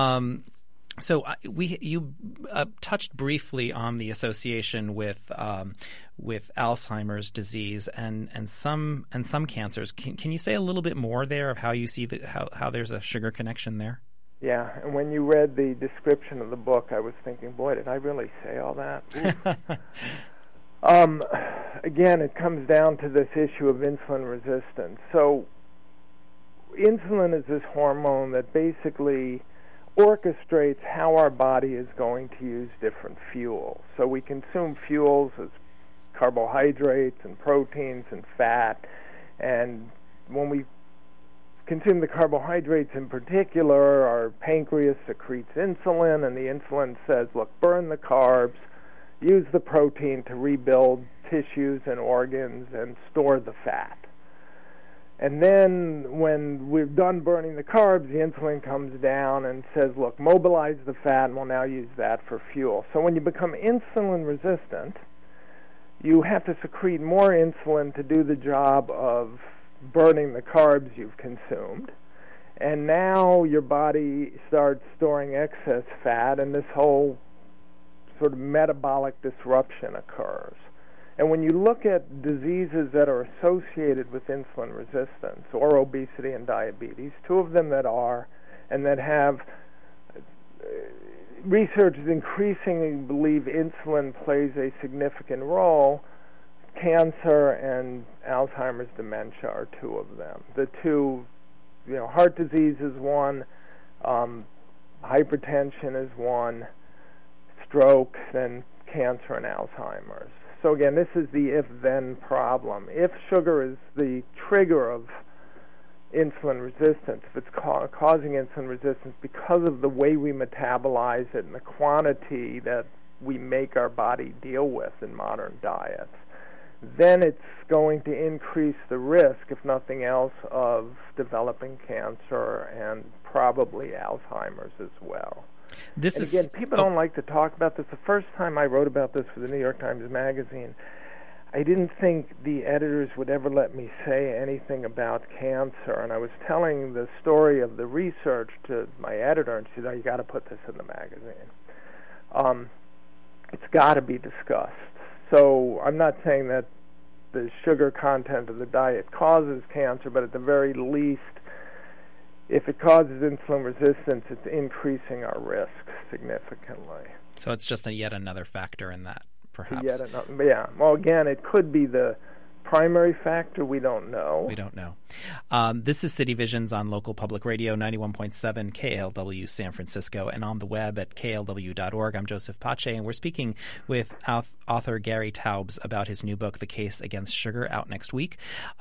So you touched briefly on the association with Alzheimer's disease and some cancers. Can you say a little bit more there of how you see how there's a sugar connection there? Yeah, and when you read the description of the book, I was thinking, boy, did I really say all that? Again, it comes down to this issue of insulin resistance. So insulin is this hormone that basically orchestrates how our body is going to use different fuels. So we consume fuels as carbohydrates and proteins and fat, and when we consume the carbohydrates in particular, our pancreas secretes insulin, and the insulin says, look, burn the carbs, use the protein to rebuild tissues and organs, and store the fat. And then when we're done burning the carbs, the insulin comes down and says, look, mobilize the fat, and we'll now use that for fuel. So when you become insulin resistant, you have to secrete more insulin to do the job of burning the carbs you've consumed. And now your body starts storing excess fat, and this whole sort of metabolic disruption occurs. And when you look at diseases that are associated with insulin resistance or obesity and diabetes, two of them that are, and that have, researchers increasingly believe insulin plays a significant role. Cancer and Alzheimer's dementia are two of them. The two, heart disease is one, hypertension is one, stroke, then cancer and Alzheimer's. So again, this is the if-then problem. If sugar is the trigger of insulin resistance, if it's causing insulin resistance because of the way we metabolize it and the quantity that we make our body deal with in modern diets, then it's going to increase the risk, if nothing else, of developing cancer and probably Alzheimer's as well. People don't like to talk about this. The first time I wrote about this for the New York Times Magazine, I didn't think the editors would ever let me say anything about cancer, and I was telling the story of the research to my editor, and she said, you got to put this in the magazine. It's got to be discussed. So I'm not saying that the sugar content of the diet causes cancer, but at the very least, if it causes insulin resistance, it's increasing our risk significantly. So it's just yet another factor in that, perhaps. Yeah. Well, again, it could be the primary factor. We don't know. This is City Visions on local public radio, 91.7 KALW San Francisco, and on the web at klw.org. I'm Joseph Pace, and we're speaking with author Gary Taubes about his new book, The Case Against Sugar, out next week.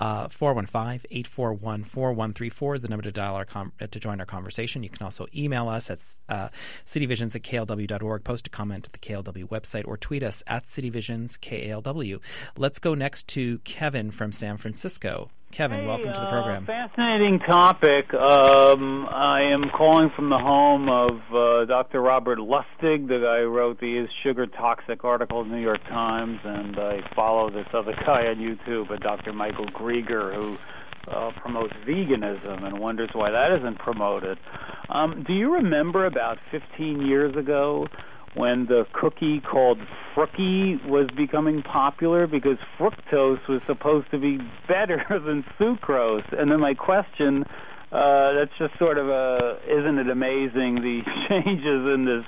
415-841-4134 is the number to dial to join our conversation. You can also email us at cityvisions@klw.org, post a comment at the KLW website, or tweet us at cityvisionsKALW. Let's go next to Kevin from San Francisco. Kevin, welcome to the program. Fascinating topic. I am calling from the home of Dr. Robert Lustig, the guy who wrote the Is Sugar Toxic article in the New York Times, and I follow this other guy on YouTube, Dr. Michael Grieger, who promotes veganism and wonders why that isn't promoted. Do you remember about 15 years ago when the cookie called Frookie was becoming popular because fructose was supposed to be better than sucrose? And then my question, that's just sort of isn't it amazing the changes in this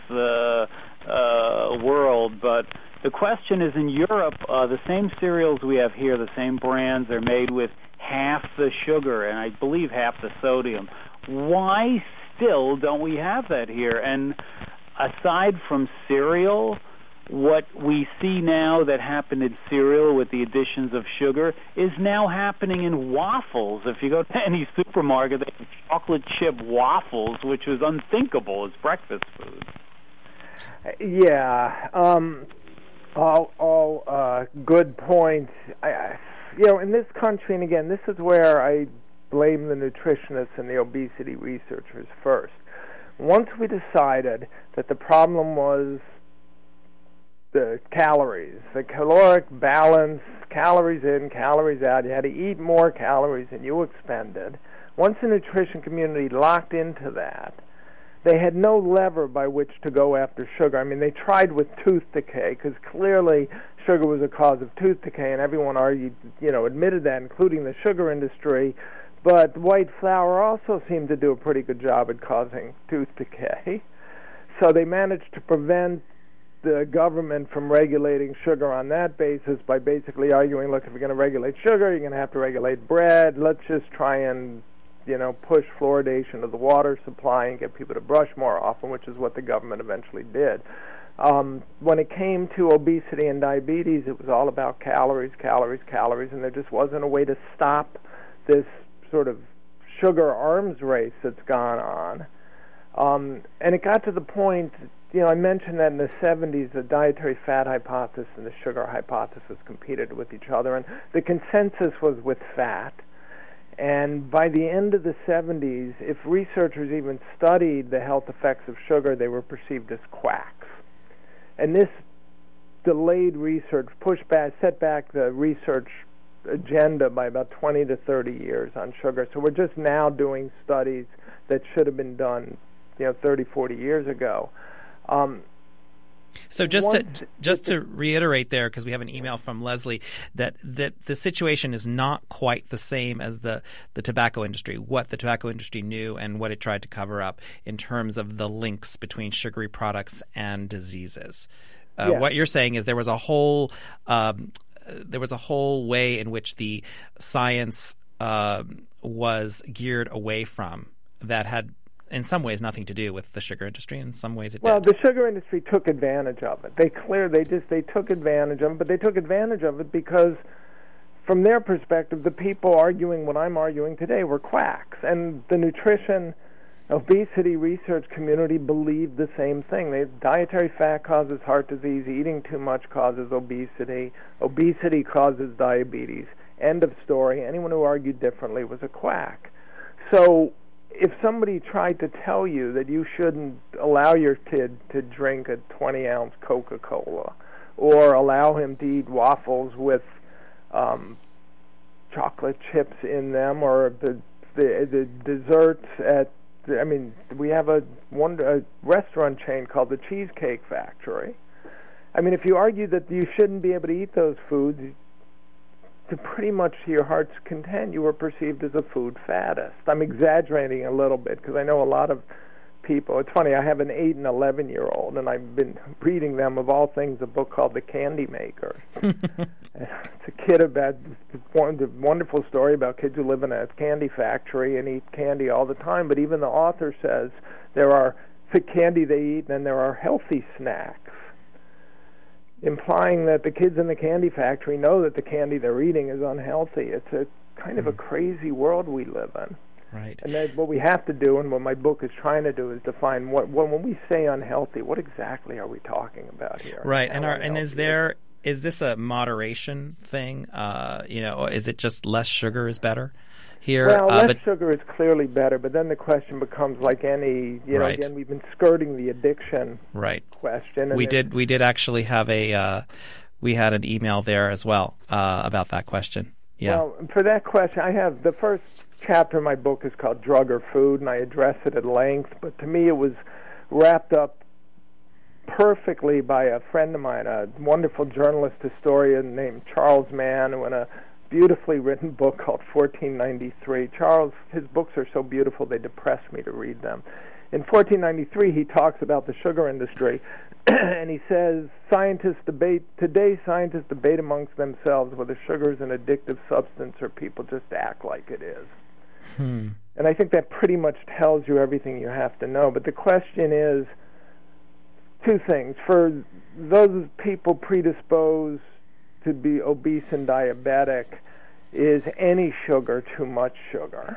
world? But the question is, in Europe, the same cereals we have here, the same brands, are made with half the sugar and I believe half the sodium. Why still don't we have that here? And aside from cereal, what we see now that happened in cereal with the additions of sugar is now happening in waffles. If you go to any supermarket, they have chocolate chip waffles, which was unthinkable as breakfast food. Yeah, all good points. In this country, and again, this is where I blame the nutritionists and the obesity researchers first. Once we decided that the problem was the calories, the caloric balance, calories in, calories out, you had to eat more calories than you expended. Once the nutrition community locked into that, they had no lever by which to go after sugar. I mean, they tried with tooth decay because clearly sugar was a cause of tooth decay, and everyone admitted that, including the sugar industry. But white flour also seemed to do a pretty good job at causing tooth decay. So they managed to prevent the government from regulating sugar on that basis by basically arguing, look, if you're going to regulate sugar, you're going to have to regulate bread. Let's just try and, push fluoridation of the water supply and get people to brush more often, which is what the government eventually did. When it came to obesity and diabetes, it was all about calories, and there just wasn't a way to stop this sort of sugar arms race that's gone on. And it got to the point, I mentioned that in the 70s the dietary fat hypothesis and the sugar hypothesis competed with each other, and the consensus was with fat. And by the end of the 70s, if researchers even studied the health effects of sugar, they were perceived as quacks. And this delayed research, set back the research agenda by about 20 to 30 years on sugar. So we're just now doing studies that should have been done, 30, 40 years ago. So just to reiterate there, because we have an email from Leslie, that the situation is not quite the same as the tobacco industry, what the tobacco industry knew and what it tried to cover up in terms of the links between sugary products and diseases. Yes. What you're saying is there was a whole way in which the science was geared away from that had in some ways nothing to do with the sugar industry. In some ways it did. Well, the sugar industry took advantage of it. They took advantage of it, but they took advantage of it because from their perspective, the people arguing what I'm arguing today were quacks. And the nutrition, obesity research community believed the same thing. Dietary fat causes heart disease. Eating too much causes obesity. Obesity causes diabetes. End of story. Anyone who argued differently was a quack. So if somebody tried to tell you that you shouldn't allow your kid to drink a 20-ounce Coca-Cola or allow him to eat waffles with chocolate chips in them or the desserts we have a restaurant chain called the Cheesecake Factory. If you argue that you shouldn't be able to eat those foods, to pretty much to your heart's content, you were perceived as a food faddist. I'm exaggerating a little bit because I know a lot of people. It's funny, I have an 8 and 11-year-old, and I've been reading them, of all things, a book called The Candy Maker. It's a kid about a wonderful story about kids who live in a candy factory and eat candy all the time, but even the author says there are the candy they eat and there are healthy snacks, implying that the kids in the candy factory know that the candy they're eating is unhealthy. It's a kind of a crazy world we live in. Right. And that's what we have to do, and what my book is trying to do is define when we say unhealthy, what exactly are we talking about here? Right. And is this a moderation thing? Is it just less sugar is better here? Well, less sugar is clearly better, but then the question becomes like any, right. Again, we've been skirting the addiction question. And we did actually have we had an email there as well about that question. Yeah. Well, for that question, I have the first chapter of my book is called Drug or Food, and I address it at length, but to me it was wrapped up perfectly by a friend of mine, a wonderful journalist historian named Charles Mann, who in a beautifully written book called 1493. Charles, his books are so beautiful they depress me to read them. In 1493, he talks about the sugar industry, and he says, today scientists debate amongst themselves whether sugar is an addictive substance or people just act like it is. And I think that pretty much tells you everything you have to know. But the question is two things. For those people predisposed to be obese and diabetic, is any sugar too much sugar?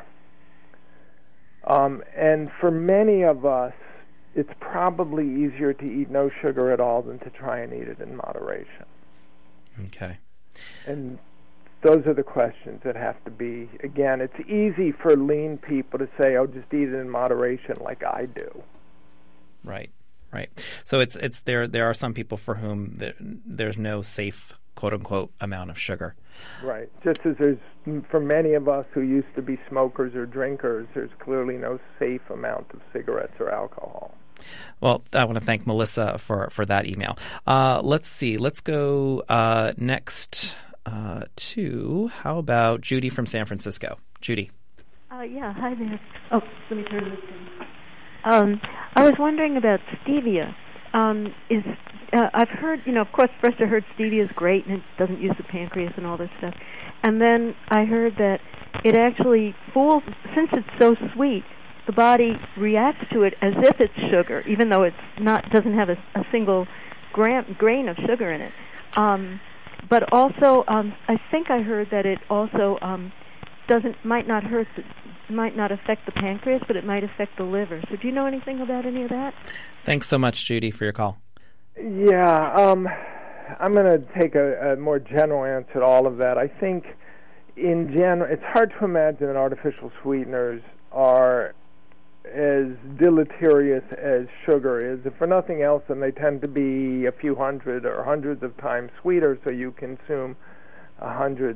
And for many of us, it's probably easier to eat no sugar at all than to try and eat it in moderation. Okay. And those are the questions that have to be, again, it's easy for lean people to say, oh, just eat it in moderation like I do. Right. So it's there are some people for whom there's no safe, quote-unquote, amount of sugar. Right. Just as there's, for many of us who used to be smokers or drinkers, there's clearly no safe amount of cigarettes or alcohol. Well, I want to thank Melissa for that email. Let's see. Let's go next to, how about Judy from San Francisco? Judy. Yeah, hi there. Oh, let me turn this in. I was wondering about stevia. I've heard, of course, first I heard stevia is great and it doesn't use the pancreas and all this stuff. And then I heard that it actually fools, since it's so sweet, the body reacts to it as if it's sugar, even though it's not, doesn't have a single grain of sugar in it. But also, I think I heard that it also might not affect the pancreas, but it might affect the liver. So do you know anything about any of that? Thanks so much, Judy, for your call. Yeah, I'm going to take a more general answer to all of that. I think, in general, it's hard to imagine that artificial sweeteners are as deleterious as sugar is. If for nothing else, then they tend to be a few hundred or hundreds of times sweeter, so you consume 100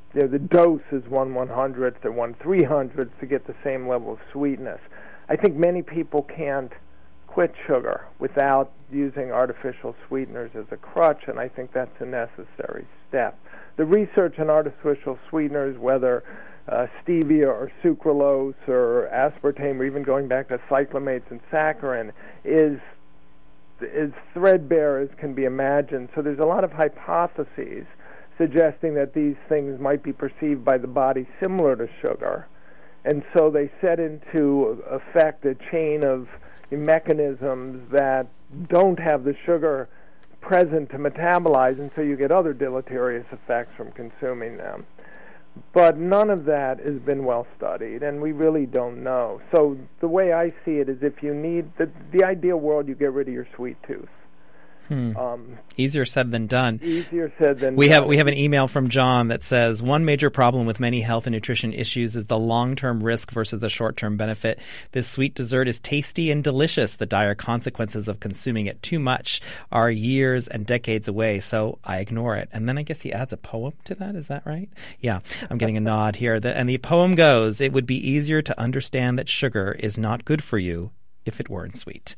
the dose is 1/100th or 1/300th to get the same level of sweetness. I think many people can't quit sugar without using artificial sweeteners as a crutch, and I think that's a necessary step. The research on artificial sweeteners, whether stevia or sucralose or aspartame, or even going back to cyclamates and saccharin, is threadbare as can be imagined. So there's a lot of hypotheses suggesting that these things might be perceived by the body similar to sugar. And so they set into effect a chain of mechanisms that don't have the sugar present to metabolize, and so you get other deleterious effects from consuming them. But none of that has been well studied, and we really don't know. So the way I see it is, if you need the ideal world, you get rid of your sweet tooth. Easier said than done. Easier said than we done. We have an email from John that says, one major problem with many health and nutrition issues is the long-term risk versus the short-term benefit. This sweet dessert is tasty and delicious. The dire consequences of consuming it too much are years and decades away, so I ignore it. And then I guess he adds a poem to that. Is that right? Yeah, I'm getting a nod here. And the poem goes, it would be easier to understand that sugar is not good for you if it weren't sweet.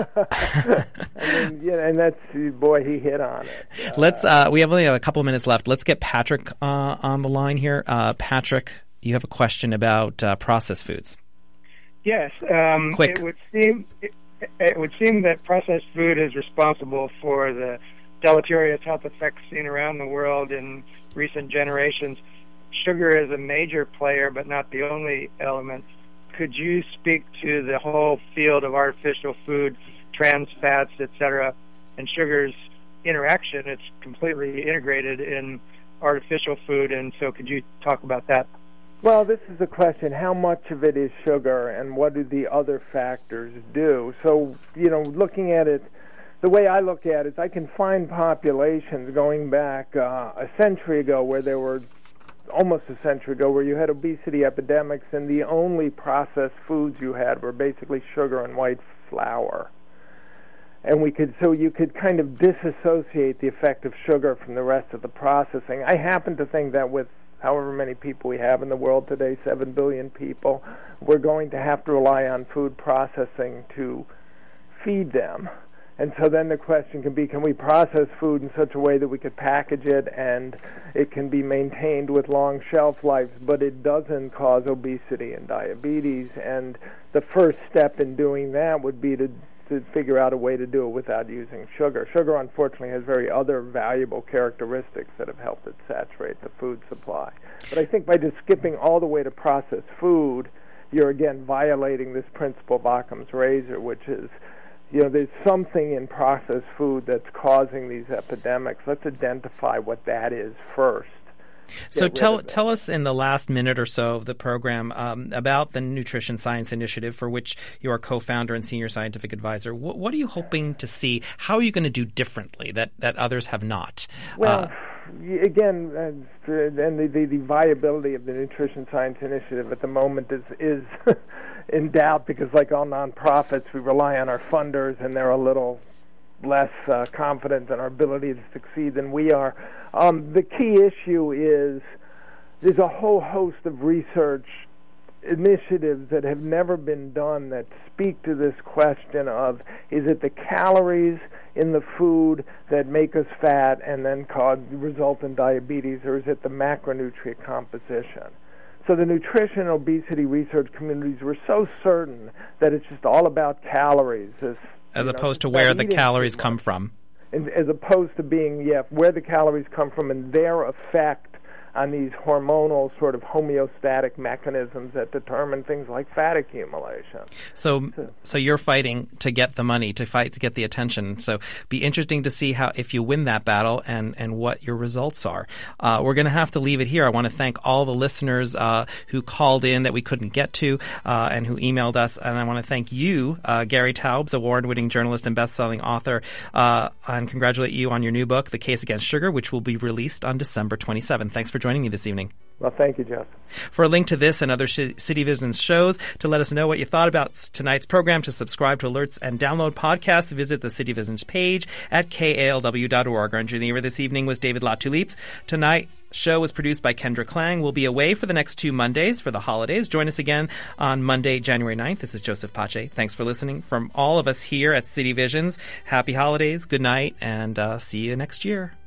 And that's, boy, he hit on it. Let's. We only have a couple of minutes left. Let's get Patrick on the line here. Patrick, you have a question about processed foods. Yes. Quick. It would seem that processed food is responsible for the deleterious health effects seen around the world in recent generations. Sugar is a major player, but not the only element. Could you speak to the whole field of artificial food, trans fats, etc., and sugar's interaction? It's completely integrated in artificial food, and so could you talk about that? Well, this is the question, how much of it is sugar and what do the other factors do? So, looking at it, the way I look at it is I can find populations going back a century ago where there were almost a century ago, where you had obesity epidemics, and the only processed foods you had were basically sugar and white flour. And you could kind of disassociate the effect of sugar from the rest of the processing. I happen to think that with however many people we have in the world today, 7 billion people, we're going to have to rely on food processing to feed them. And so then the question can be, can we process food in such a way that we could package it and it can be maintained with long shelf lives, but it doesn't cause obesity and diabetes? And the first step in doing that would be to figure out a way to do it without using sugar. Sugar, unfortunately, has very other valuable characteristics that have helped it saturate the food supply. But I think by just skipping all the way to processed food, you're again violating this principle of Occam's razor, which is, there's something in processed food that's causing these epidemics. Let's identify what that is first. So tell us in the last minute or so of the program about the Nutrition Science Initiative, for which you are co-founder and senior scientific advisor. What are you hoping to see? How are you going to do differently that others have not? Well, again, the viability of the Nutrition Science Initiative at the moment is in doubt, because like all nonprofits, we rely on our funders, and they're a little less confident in our ability to succeed than we are. The key issue is there's a whole host of research initiatives that have never been done that speak to this question of, is it the calories in the food that make us fat and then result in diabetes, or is it the macronutrient composition? So the nutrition and obesity research communities were so certain that it's just all about calories, as opposed to where the calories come from. As opposed to being, where the calories come from and their effect on these hormonal sort of homeostatic mechanisms that determine things like fat accumulation. So you're fighting to get the money, to get the attention. So be interesting to see if you win that battle and what your results are. We're going to have to leave it here. I want to thank all the listeners who called in that we couldn't get to and who emailed us. And I want to thank you, Gary Taubes, award-winning journalist and best-selling author, and congratulate you on your new book, The Case Against Sugar, which will be released on December 27th. Thanks for joining joining me this evening. Well, thank you, Joseph. For a link to this and other City Visions shows, to let us know what you thought about tonight's program, to subscribe to alerts and download podcasts, visit the City Visions page at kalw.org. Our engineer this evening was David Latulippe. Tonight's show was produced by Kendra Klang. We'll be away for the next 2 Mondays for the holidays. Join us again on Monday, January 9th. This is Joseph Pace. Thanks for listening. From all of us here at City Visions, happy holidays, good night, and see you next year.